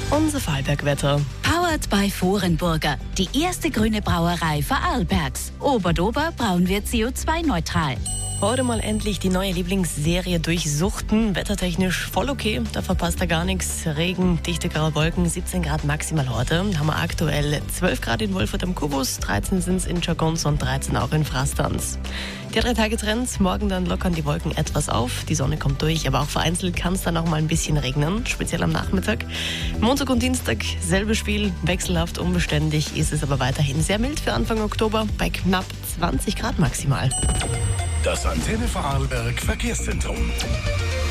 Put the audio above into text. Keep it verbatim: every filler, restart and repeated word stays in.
Unser Vorarlberg-Wetter. Powered by Vorenburger, die erste grüne Brauerei Vorarlbergs. Oberdober brauen wir C O zwei neutral. Heute mal endlich die neue Lieblingsserie durchsuchten. Wettertechnisch voll okay, da verpasst er gar nichts. Regen, dichte graue Wolken, siebzehn Grad maximal heute. Haben wir aktuell zwölf Grad in Wolfurt am Kubus, dreizehn sind es in Jargons und dreizehn auch in Frastanz. Die drei Tage Trends, morgen dann lockern die Wolken etwas auf. Die Sonne kommt durch, aber auch vereinzelt kann es dann auch mal ein bisschen regnen, speziell am Nachmittag. Montag und Dienstag selbe Spiel, wechselhaft, unbeständig, ist es aber weiterhin sehr mild für Anfang Oktober bei knapp zwanzig Grad maximal. Das Antenne Vorarlberg Verkehrszentrum.